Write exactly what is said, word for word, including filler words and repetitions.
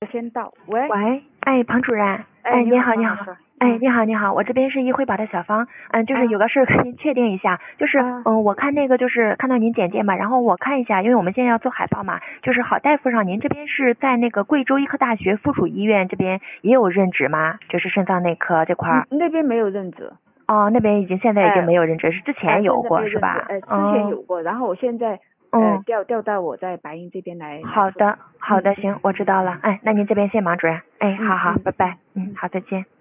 先到。喂喂，哎，庞主任， 哎， 哎，你好， 你你好，哎， 嗯你好，你好，我这边是医惠宝的小芳，嗯，就是啊有个事儿跟您确定一下，就是啊嗯，我看那个就是看到您简介嘛，然后我看一下，因为我们现在要做海报嘛，就是好大夫上，您这边是在那个贵州医科大学附属医院这边也有任职吗？就是肾脏内科这块儿。 嗯那边没有任职。 哦，那边已经现在已经哎没有任职，是之哎， 前有现在没过有任职， 是吧？ 哎，之前哦， 有过，然后我现在呃嗯， 调调到我在白银这边来来做。 好的，好的， 嗯行，我知道了，哎，那您这边谢忙主任，哎， 嗯好好， 嗯拜拜，嗯，好，再见。